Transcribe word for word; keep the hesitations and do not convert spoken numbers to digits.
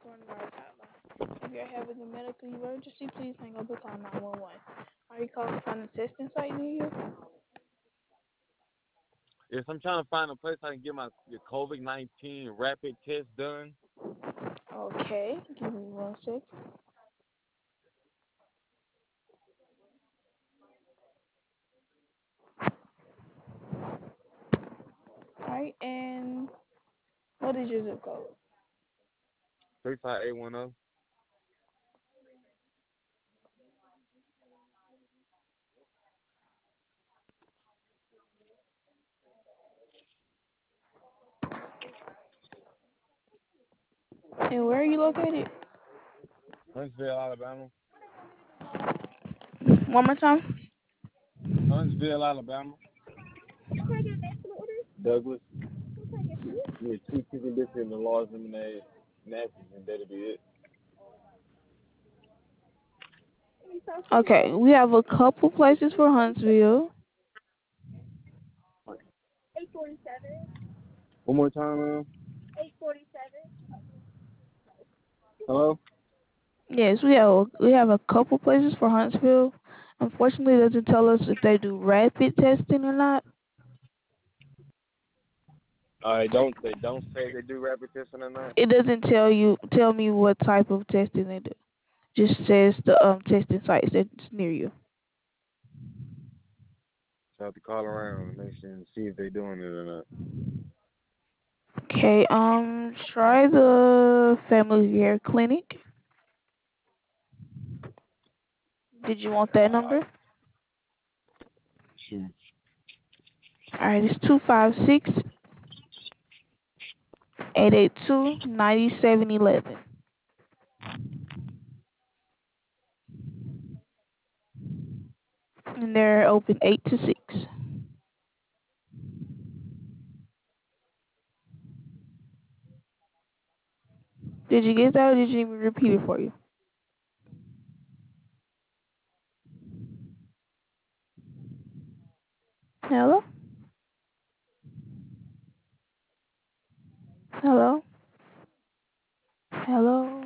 coronavirus hotline. If you're having a medical emergency, please hang up and call nine one one. Are you calling from a testing site near you? Yes, I'm trying to find a place I can get my your COVID nineteen rapid test done. Okay, give me one sec. Alright, and what is your zip code? Three five eight one zero. And where are you located? Huntsville, Alabama. One more time. Huntsville, Alabama. Douglas. Yeah, two chicken biscuits and a large lemonade, napkins, and that'll be it. Okay, we have a couple places for Huntsville. One more time, ma'am. Hello? Yes, we have we have a couple places for Huntsville. Unfortunately, it doesn't tell us if they do rapid testing or not. Uh, they don't they don't say they do rapid testing or not. It doesn't tell you tell me what type of testing they do. Just says the um testing sites that's near you. So I have to call around and make sure and see if they're doing it or not. Okay, um, try the family care clinic. Did you want that number? Sure. All right, it's two five six eight eight two nine seven eleven, and they're open eight to six. Did you get that, or did you need me to repeat it for you? Hello? Hello? Hello?